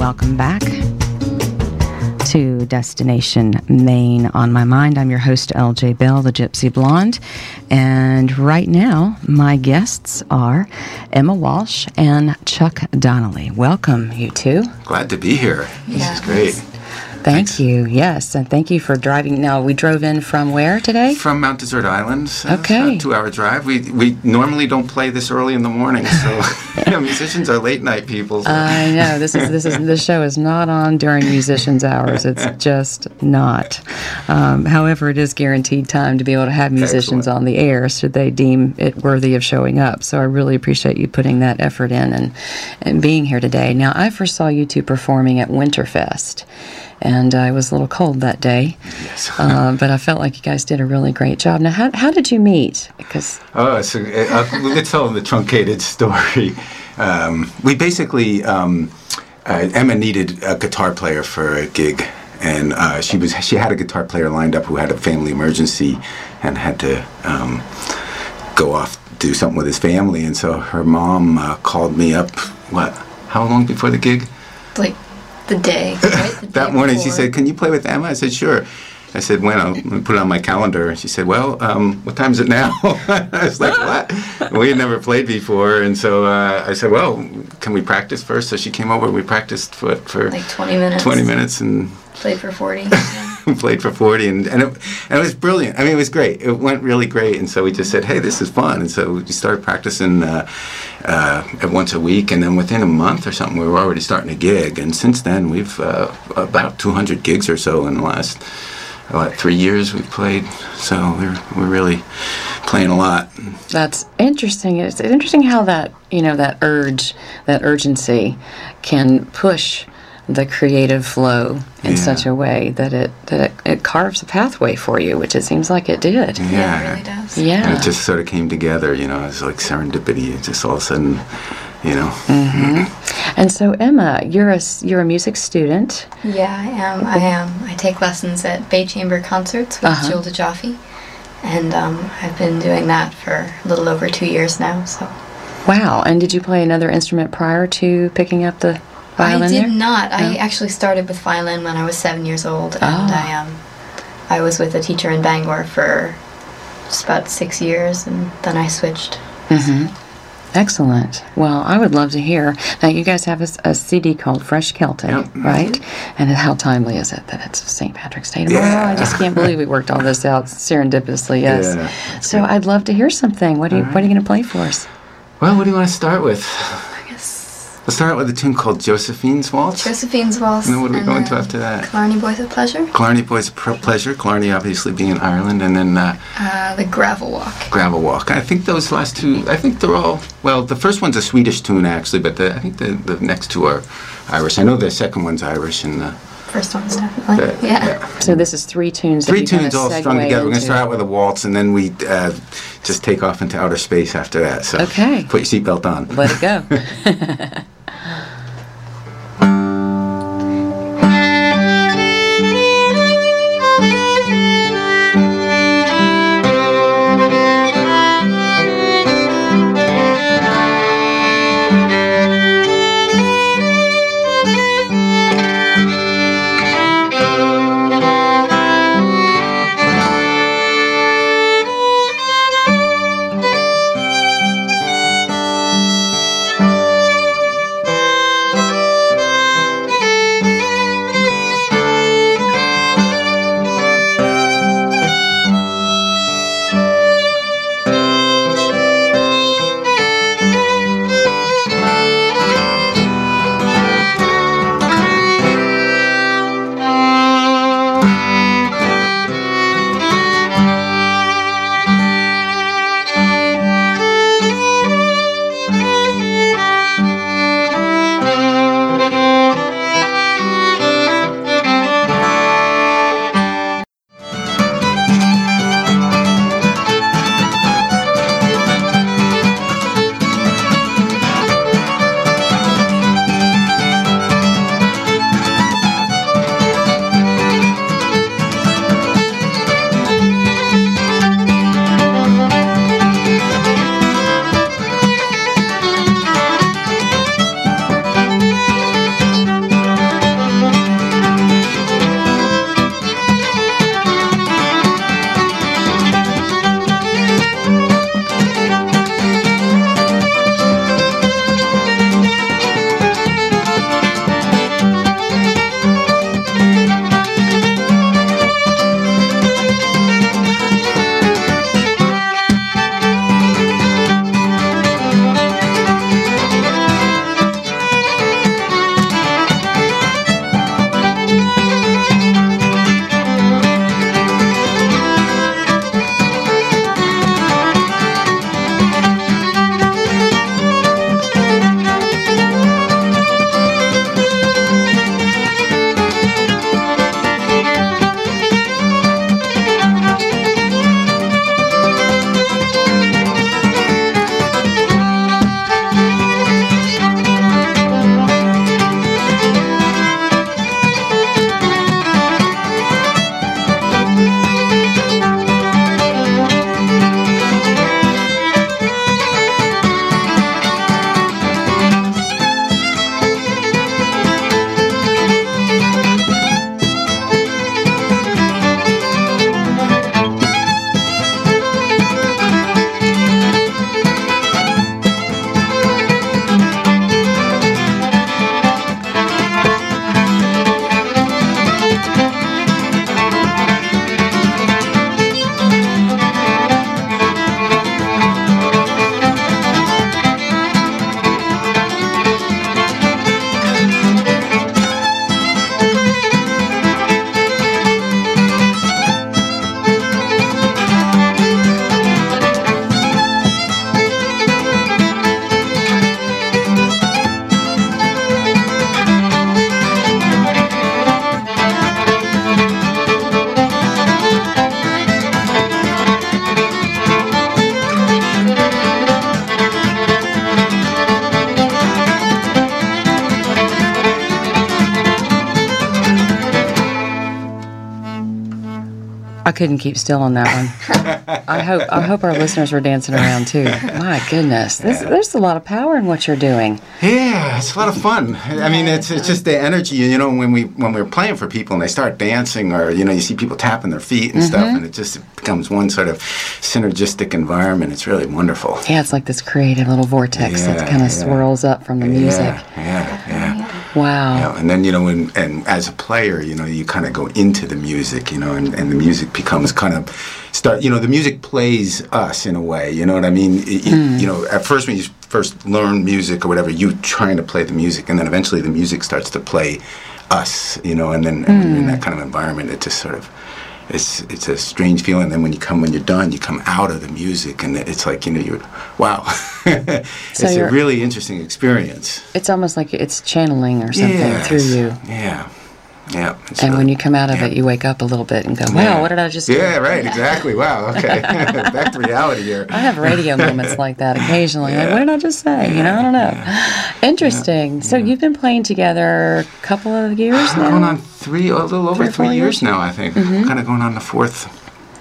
welcome back to Destination Maine on My Mind. I'm your host, LJ Bell, the Gypsy Blonde, and right now my guests are Emma Walsh and Chuck Donnelly. Welcome, you two. Glad to be here. This is great. Thank you. Yes, and thank you for driving. Now, we drove in from where today? From Mount Desert Island. Okay. It's a 2-hour drive. We normally don't play this early in the morning, so musicians are late night people. So. I know this show is not on during musicians' hours. It's just not. However, it is guaranteed time to be able to have musicians on the air, should they deem it worthy of showing up. So I really appreciate you putting that effort in and being here today. Now, I first saw you two performing at Winterfest. And I was a little cold that day, yes. But I felt like you guys did a really great job. Now, how did you meet? Because let's tell the truncated story. We basically Emma needed a guitar player for a gig, and she had a guitar player lined up who had a family emergency and had to go off do something with his family, and so her mom called me up. How long before the gig? Like the day, right? The that day morning before. she said, "Can you play with Emma?" I said, "Sure." I said, "When?" Let me put it on my calendar. She said, "Well, what time is it now?" I was like, "What?" We had never played before, and so I said, "Well, can we practice first?" So she came over. We practiced for like 20 minutes. 20 minutes and played for 40. played for 40, and it was brilliant. I mean, it was great. It went really great, and so we just said, "Hey, this is fun." And so we started practicing once a week, and then within a month or something, we were already starting a gig. And since then, we've about 200 gigs or so in the last 3 years we've played. So we're really playing a lot. That's interesting. It's interesting how that that urgency can push the creative flow in such a way that it carves a pathway for you, which it seems like it did. Yeah, it really does. Yeah. And it just sort of came together, it was like serendipity. It just all of a sudden, Mm-hmm. And so, Emma, you're a music student. Yeah, I am. I take lessons at Bay Chamber Concerts with Jill DeJaffe, and I've been doing that for a little over 2 years now. So. Wow. And did you play another instrument prior to picking up the violin? I did there? not. No? I actually started with violin when I was 7 years old, and I was with a teacher in Bangor for just about 6 years, and then I switched. Mm-hmm. Excellent. Well, I would love to hear. Now, you guys have a CD called Fresh Celtic, right? And how timely is it that it's St. Patrick's Day tomorrow? Yeah. I just can't believe we worked all this out serendipitously, yes. Yeah, so I'd love to hear something. What are you going to play for us? Well, what do you want to start with? I guess. Let's start with a tune called Josephine's Waltz. Josephine's Waltz. And then what are we going to after that? Killarney Boys of Pleasure. Killarney Boys of Pleasure. Killarney obviously being in Ireland, and then the Gravel Walk. Gravel Walk. I think those last two. I think they're all. Well, the first one's a Swedish tune actually, but I think the next two are Irish. I know the second one's Irish, and the first one's definitely. Yeah. So this is three tunes. Three tunes all strung together. We're going to start out into. with a waltz, and then we just take off into outer space after that. So okay. Put your seatbelt on. Let it go. couldn't keep still on that one. I hope our listeners were dancing around too. My goodness, there's a lot of power in what you're doing. Yeah, it's a lot of fun. I mean, it's just the energy. You know, when we're playing for people and they start dancing, or you know, you see people tapping their feet and stuff, and it just becomes one sort of synergistic environment. It's really wonderful. Yeah, it's like this creative little vortex that kind of swirls up from the music. Yeah. Wow. You know, and then, you know, and as a player, you know, you kind of go into the music, you know, and the music becomes kind of the music plays us in a way, you know what I mean? You know, at first when you first learn music or whatever, you trying to play the music, and then eventually the music starts to play us, you know, and then when you're in that kind of environment, it just sort of, it's a strange feeling. And then when you're done, you come out of the music, and it's like, you know, wow. It's a really interesting experience. It's almost like it's channeling or something through you. Yeah. And really, when you come out of it, you wake up a little bit and go, wow, what did I just do? Yeah, right, exactly. Wow, okay. Back to reality here. I have radio moments like that occasionally. Like, what did I just say? You know, I don't know. Interesting. So you've been playing together a couple of years now? Going on a little over 3 years now, I think. Kind of going on the fourth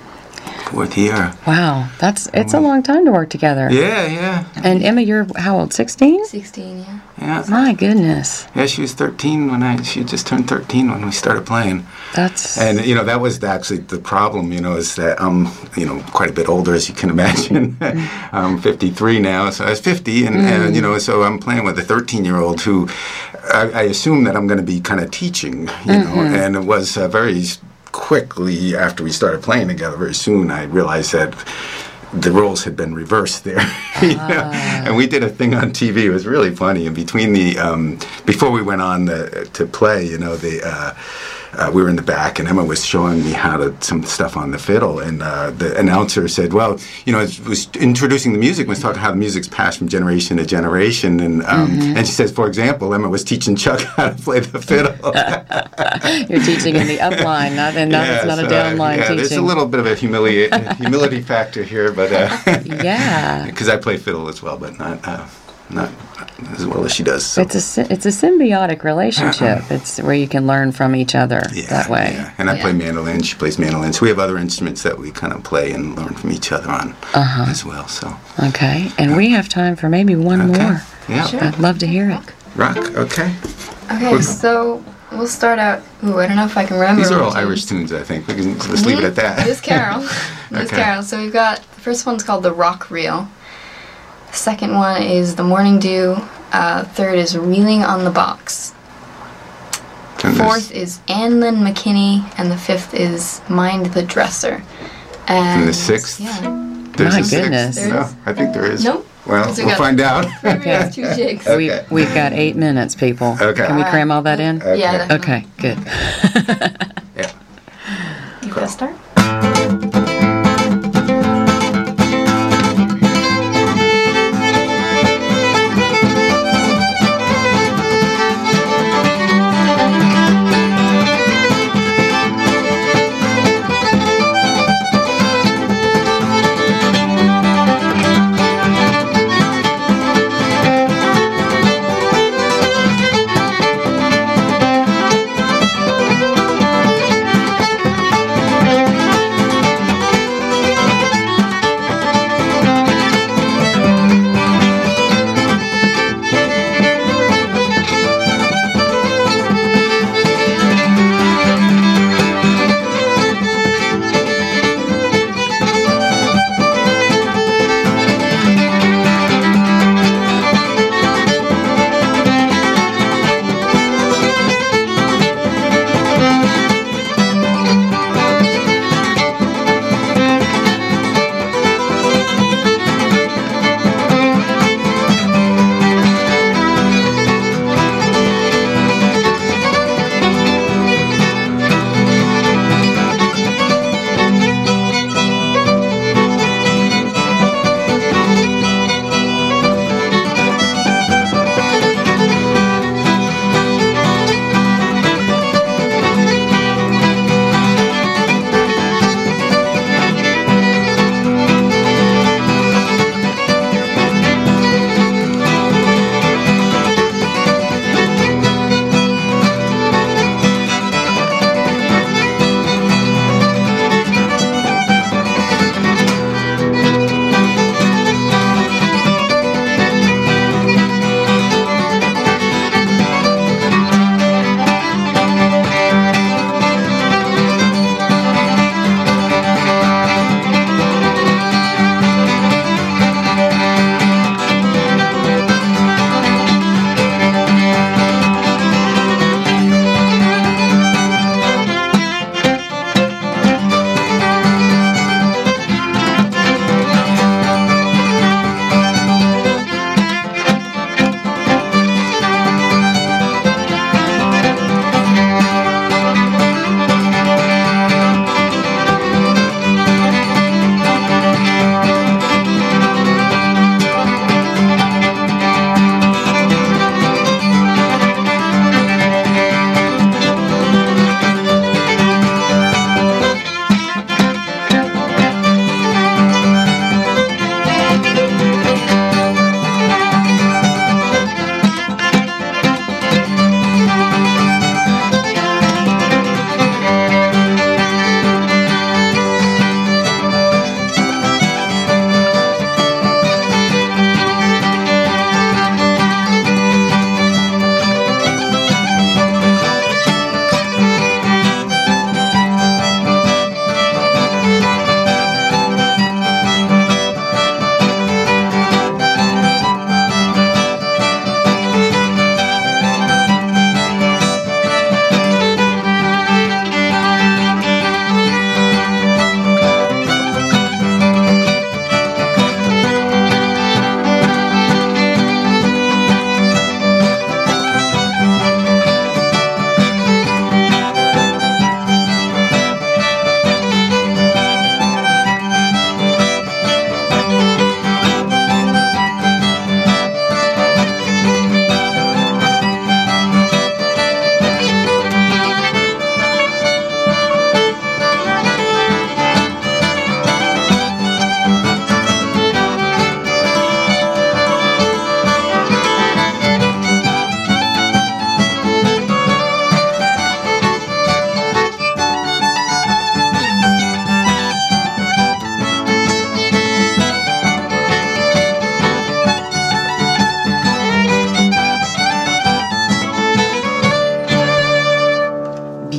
year. Wow, it's a long time to work together. Yeah. And Emma, you're how old? 16? 16, yeah. Yeah. My goodness. Yeah, she was 13 she just turned 13 when we started playing. And you know, that was actually the problem, you know, is that I'm, you know, quite a bit older, as you can imagine. I'm 53 now, so I was 50, and you know, so I'm playing with a 13-year-old who I assume that I'm going to be kind of teaching, you know, and it was very quickly after we started playing together, very soon I realized that the roles had been reversed there. You know? And we did a thing on TV. It was really funny. And between before we went on to play, you know, we were in the back, and Emma was showing me some stuff on the fiddle, and the announcer said, well, you know, it was introducing the music, was talking how the music's passed from generation to generation, and she says, for example, Emma was teaching Chuck how to play the fiddle. You're teaching in the upline, it's not a downline teaching. There's a little bit of a humility factor here, but because I play fiddle as well, but not as well as she does. So. It's a symbiotic relationship. It's where you can learn from each other that way. Yeah. And I play mandolin. She plays mandolin. So we have other instruments that we kind of play and learn from each other on as well. So. Okay. And we have time for maybe one more. Yeah. Sure. I'd love to hear it. Rock. Okay. Okay. So we'll start out. I don't know if I can remember. These are all Irish tunes, I think. We can just leave it at that. Miss Carol. Miss Carol. So we've got the first one's called the Rock Reel. The second one is The Morning Dew. Third is Reeling on the Box. Fourth is Anlin McKinney, and the fifth is Mind the Dresser. And the sixth? Yeah. There's My goodness. No, I think there is. Nope. Well, we'll find out. Okay. 2 jigs. Okay. We've got 8 minutes, people. Okay. Can we cram all that in? Okay. Yeah. Okay, good. Yeah. You want to start?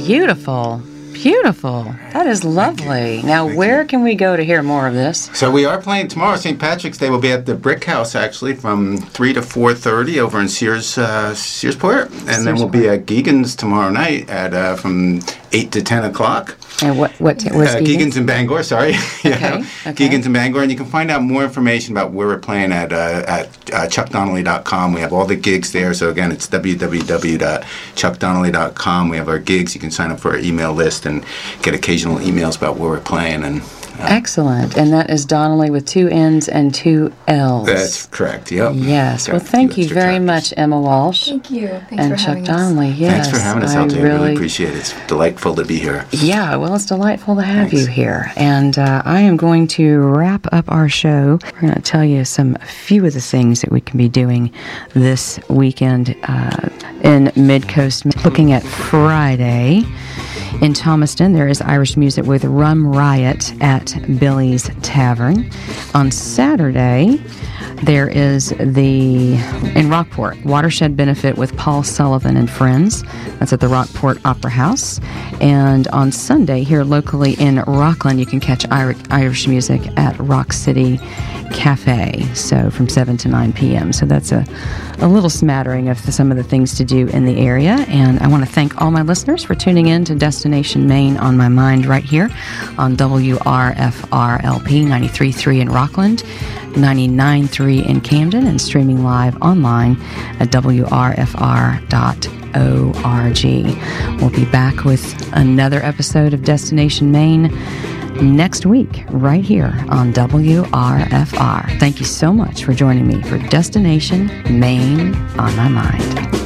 beautiful. Beautiful. That is lovely. Now, where can we go to hear more of this? So we are playing tomorrow. St. Patrick's Day will be at the Brick House, actually, from 3 to 4:30 over in Searsport. And then we'll be at Geegan's tomorrow night at from 8 to 10 o'clock. And where's Geegan's? Geegan's in Bangor, sorry. Okay. Geegan's in Bangor. And you can find out more information about where we're playing at chuckdonnelly.com. We have all the gigs there. So, again, it's www.chuckdonnelly.com. We have our gigs. You can sign up for our email list and get occasional emails about where we're playing. And excellent. And that is Donnelly with 2 N's and 2 L's. That's correct. Yep. Yes. Well, thank you very much, Emma Walsh. Thank you. Thanks and for Chuck having Donnelly. us. Yes. Thanks for having us, LJ. I really appreciate it. It's delightful to be here. Yeah, well, it's delightful to have you here. And I am going to wrap up our show. We're going to tell you a few of the things that we can be doing this weekend in Mid-Coast. Looking at Friday, in Thomaston, there is Irish music with Rum Riot at Billy's Tavern. On Saturday, there is in Rockport, Watershed Benefit with Paul Sullivan and Friends. That's at the Rockport Opera House. And on Sunday, here locally in Rockland, you can catch Irish music at Rock City Cafe, so from 7 to 9 p.m. So that's a little smattering of some of the things to do in the area. And I want to thank all my listeners for tuning in to Destination Maine on My Mind right here on WRFR-LP 93.3 in Rockland, 99.3 in Camden, and streaming live online at WRFR.org. We'll be back with another episode of Destination Maine next week, right here on WRFR. Thank you so much for joining me for Destination Maine on My Mind.